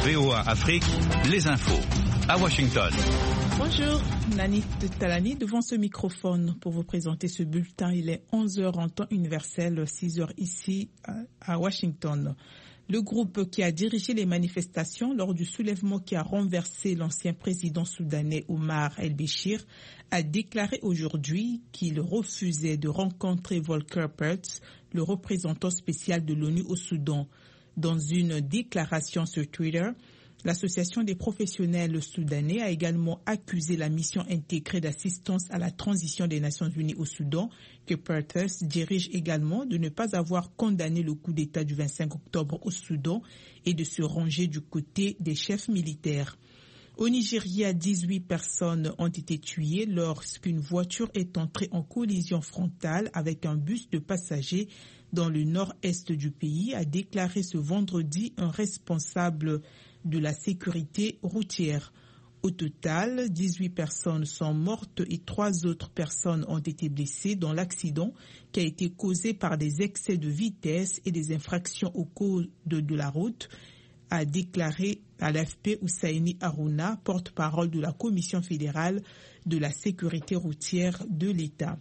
VOA Afrique, les infos. À Washington. Bonjour, Nani Talani devant ce microphone pour vous présenter ce bulletin. Il est 11h en temps universel, 6h ici à Washington. Le groupe qui a dirigé les manifestations lors du soulèvement qui a renversé l'ancien président soudanais Omar el-Béchir a déclaré aujourd'hui qu'il refusait de rencontrer Volker Perthes, le représentant spécial de l'ONU au Soudan. Dans une déclaration sur Twitter, l'Association des professionnels soudanais a également accusé la mission intégrée d'assistance à la transition des Nations Unies au Soudan, que Perthes dirige également, de ne pas avoir condamné le coup d'État du 25 octobre au Soudan et de se ranger du côté des chefs militaires. Au Nigeria, 18 personnes ont été tuées lorsqu'une voiture est entrée en collision frontale avec un bus de passagers dans le nord-est du pays, a déclaré ce vendredi un responsable de la sécurité routière. Au total, 18 personnes sont mortes et 3 autres personnes ont été blessées dans l'accident qui a été causé par des excès de vitesse et des infractions au code de la route, a déclaré à l'AFP Hussaini Harouna, porte-parole de la Commission fédérale de la sécurité routière de l'État.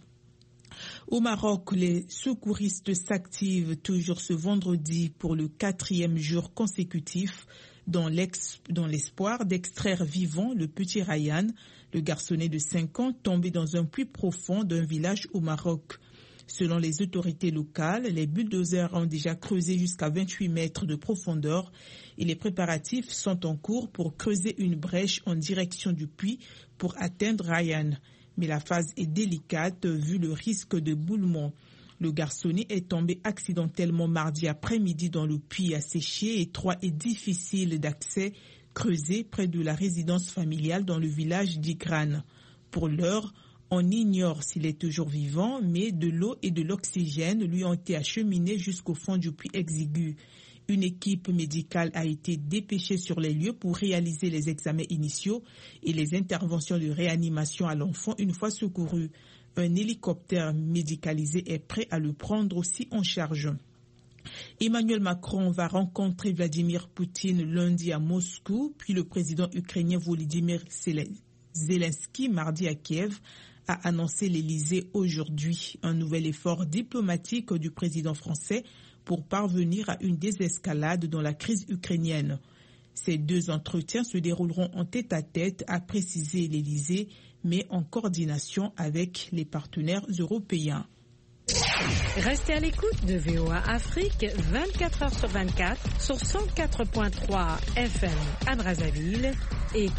Au Maroc, les secouristes s'activent toujours ce vendredi pour le 4e jour consécutif dans l'espoir d'extraire vivant le petit Ryan, le garçonnet de 5 ans tombé dans un puits profond d'un village au Maroc. Selon les autorités locales, les bulldozers ont déjà creusé jusqu'à 28 mètres de profondeur et les préparatifs sont en cours pour creuser une brèche en direction du puits pour atteindre Ryan. Mais la phase est délicate vu le risque de boulement. Le garçonnet est tombé accidentellement mardi après-midi dans le puits asséché, étroit et difficile d'accès, creusé près de la résidence familiale dans le village d'Igran. Pour l'heure, on ignore s'il est toujours vivant, mais de l'eau et de l'oxygène lui ont été acheminés jusqu'au fond du puits exigu. Une équipe médicale a été dépêchée sur les lieux pour réaliser les examens initiaux et les interventions de réanimation à l'enfant une fois secouru. Un hélicoptère médicalisé est prêt à le prendre aussi en charge. Emmanuel Macron va rencontrer Vladimir Poutine lundi à Moscou, puis le président ukrainien Volodymyr Zelensky mardi à Kiev, a annoncé l'Élysée aujourd'hui. Un nouvel effort diplomatique du président français pour parvenir à une désescalade dans la crise ukrainienne. Ces 2 entretiens se dérouleront en tête-à-tête, a précisé l'Élysée, mais en coordination avec les partenaires européens. Restez à l'écoute de VOA Afrique 24 heures sur 24 sur 104.3 FM à Brazzaville et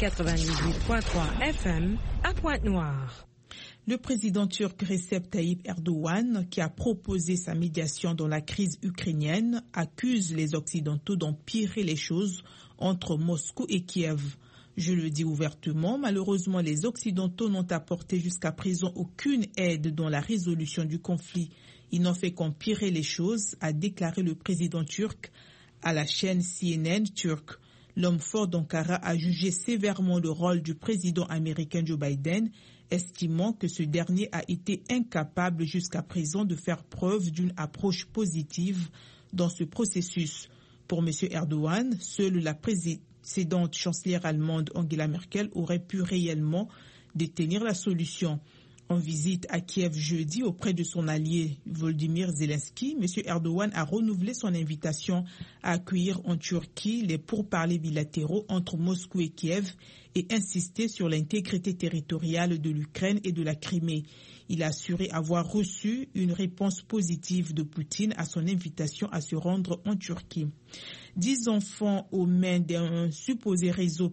98.3 FM à Pointe-Noire. Le président turc Recep Tayyip Erdogan, qui a proposé sa médiation dans la crise ukrainienne, accuse les Occidentaux d'empirer les choses entre Moscou et Kiev. Je le dis ouvertement, malheureusement, les Occidentaux n'ont apporté jusqu'à présent aucune aide dans la résolution du conflit. Ils n'ont fait qu'empirer les choses, a déclaré le président turc à la chaîne CNN turque. L'homme fort d'Ankara a jugé sévèrement le rôle du président américain Joe Biden, estimant que ce dernier a été incapable jusqu'à présent de faire preuve d'une approche positive dans ce processus. Pour M. Erdogan, seule la précédente chancelière allemande Angela Merkel aurait pu réellement détenir la solution. En visite à Kiev jeudi auprès de son allié Volodymyr Zelensky, M. Erdogan a renouvelé son invitation à accueillir en Turquie les pourparlers bilatéraux entre Moscou et Kiev et insisté sur l'intégrité territoriale de l'Ukraine et de la Crimée. Il a assuré avoir reçu une réponse positive de Poutine à son invitation à se rendre en Turquie. 10 enfants aux mains d'un supposé réseau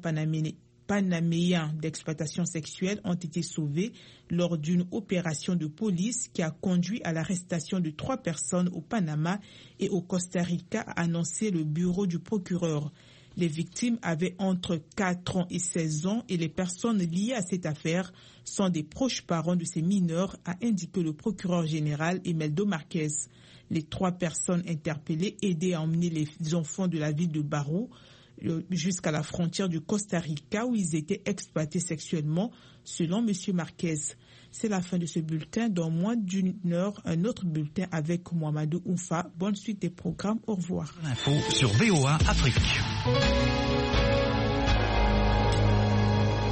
panaméen d'exploitation sexuelle ont été sauvés lors d'une opération de police qui a conduit à l'arrestation de 3 personnes au Panama et au Costa Rica, a annoncé le bureau du procureur. Les victimes avaient entre 4 ans et 16 ans et les personnes liées à cette affaire sont des proches parents de ces mineurs, a indiqué le procureur général Imeldo Marquez. Les 3 personnes interpellées aidaient à emmener les enfants de la ville de Barrow jusqu'à la frontière du Costa Rica où ils étaient exploités sexuellement, selon M. Marquez. C'est la fin de ce bulletin. Dans moins d'une heure, un autre bulletin avec Mohamedou Oumfa. Bonne suite des programmes. Au revoir. Info sur VOA Afrique.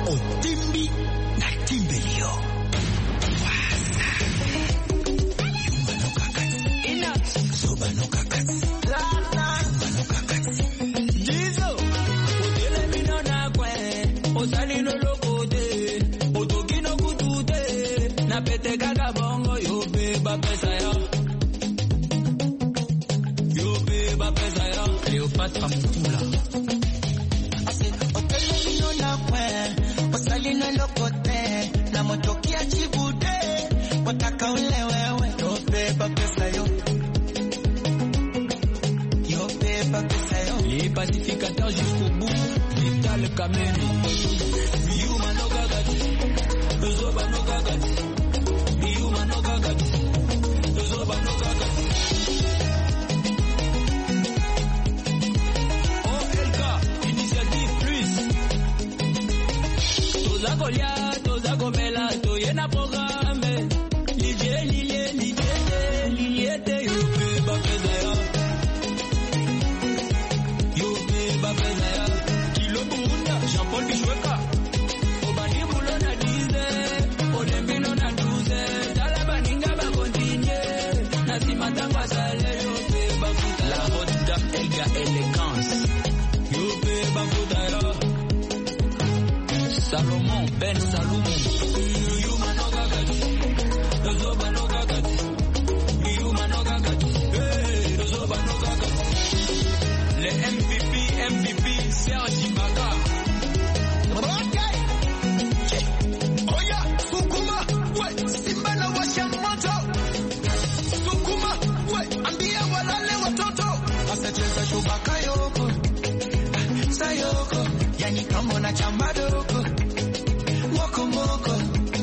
Otimbi na Timbelio. Yumba no kakati. Soba no kakati. Yumba no kakati. Jizo. Otele mino na kwe. Osali no lokote. Otoki no kutute. Na pete kaka bongo. Yo beba pesa ya. Yo beba pesa ya. Cleopatra Mutula. Otele mino na kwe. Osali no lokote. Na motoki achibude. Wataka ule wewe. Yo beba pesa yo. Yo beba pesa yo. Les pacificateurs jusqu'au bout. Vital Kameni. Yuma no gagati. Zoba no gagati. Yuma no gagati. Zoba no gagati. OLK, Initiative Plus. Toza Golia, Toza Gomela, Toyena Programme. Liliete, Yope, Bapezaya. Yope, Bapezaya. Kilo Burunda, Jean-Paul Bichweka. Obani Boulona Dize, Odembino na Douze. Talabaninga ba continue. Nasimatangwa Sale, Yope, Bafuta. La route d'Elga Élégance. Yope, Bafutaya. Salomon, Ben Salomon. Yuma no gagati. Zoba no gagati. Yuma no gagati. Zoba no gagati. Les MVP, Serge Ibaka. Okay. Oya, Sukuma, we, Simba na washa moto. Sukuma, we, ambia walale watoto. Asacheza shubaka yoko. Sayoko, yani kama na chamba doko. Moko moko.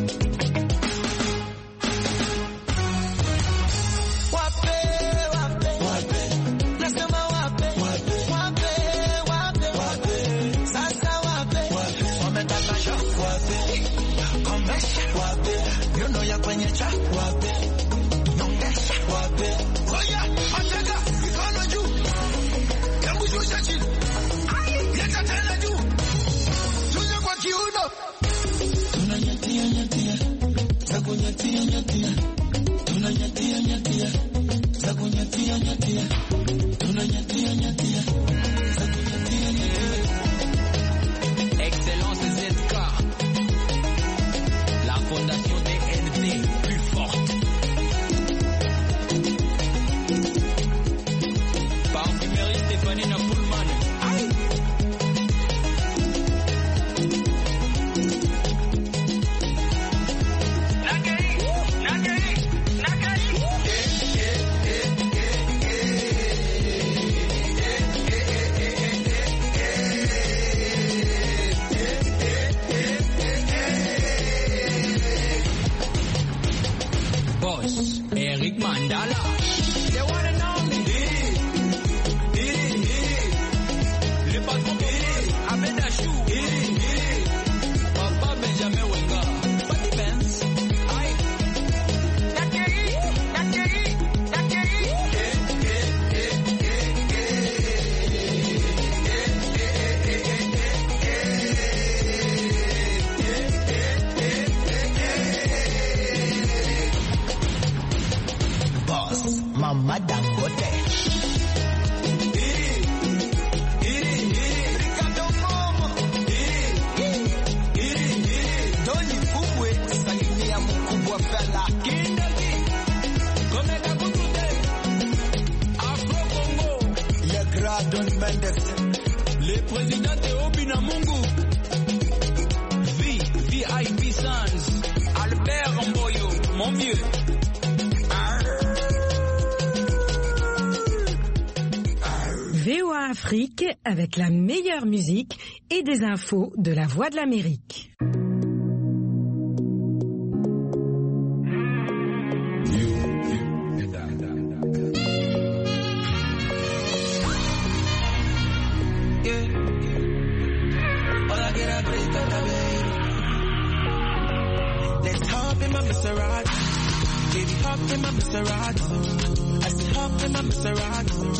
Wape, wape, wape. Nasema wape, wape, wape, wape, wape. Sasa wape, wape. Wametaka shock, wape. Komesha, wape. Yono ya kwenye cha, wape. Nongesha, wape. Oya, mateka, mikono juu. Hebu shusha chini. Leta tena juu. Shusha kwa kiuno. Tunanyatia, nyatia. Zakunyatia, nyatia. Tunanyatia, nyatia. Zakunyatia, nyatia. Tunanyatia, nyatia. Zakunyatia, nyatia. Excellence ZK. La fondation DNT, plus forte. Parfumerie Stéphanie Napoulman. Aïe. Boss, Eric Mandala. The one and only. Le patron Abed Achou. Papa Benjamin Wenga. Patty Benz. Aïe. Boss, Mama Dangote. Ricardo Momo. Doni Kubwe, salimia mkubwa fella. Kindaki. Komeka Kutute. Afro Congo. Le Grand Don Mendes. Le président Théobi Namungu. VIP Sans. Albert Mboyo. Mon vieux. VOA Afrique avec la meilleure musique et des infos de la Voix de l'Amérique. Let's hop in my Maserati. Baby, hop in my Maserati. I said hop in my Maserati.